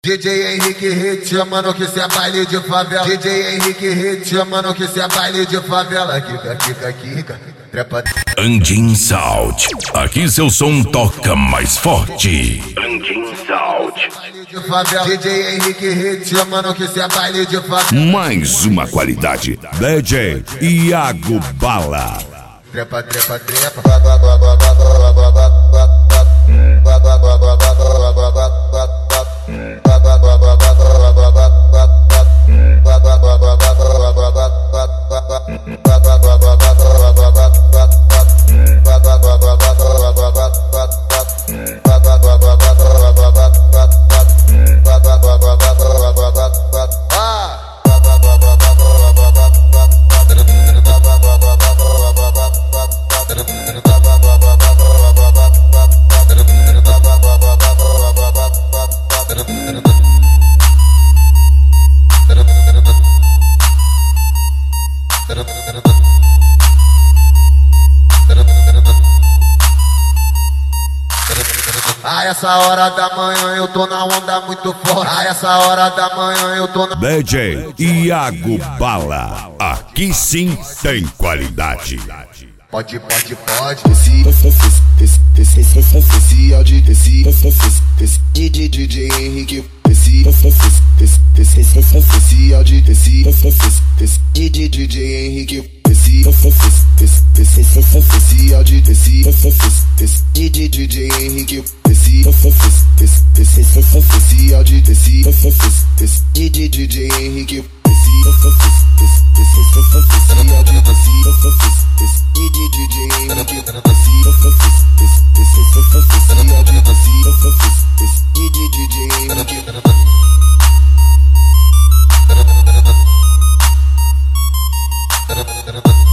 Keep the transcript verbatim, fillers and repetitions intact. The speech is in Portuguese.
D J Henrique Hit, chamando que cê é baile de favela. D J Henrique Hit, chamando que cê é baile de favela. Kika, kika, kika, trepa. Anjin Sound, aqui seu som toca mais forte. Anjin Sound. D J Henrique Hit, chamando que cê é baile de favela. Mais uma qualidade, D J Iago Bala. Trepa, trepa, trepa. A essa hora da manhã eu tô na onda muito forte. A essa hora da manhã eu tô na... D J Iago Bala, aqui sim tem qualidade. Pode, pode, pode. Desci, desci, desci, desci, áudio, desci, desci, D J Henrique, desci, desci, desci, desci, áudio, desci, desci, D J Henrique, desci, desci, desci, áudio, desci, desci, D J Henrique, desci, desci, desci, áudio, desci, desci, D J Henrique, desci, desci, áudio, desci, D J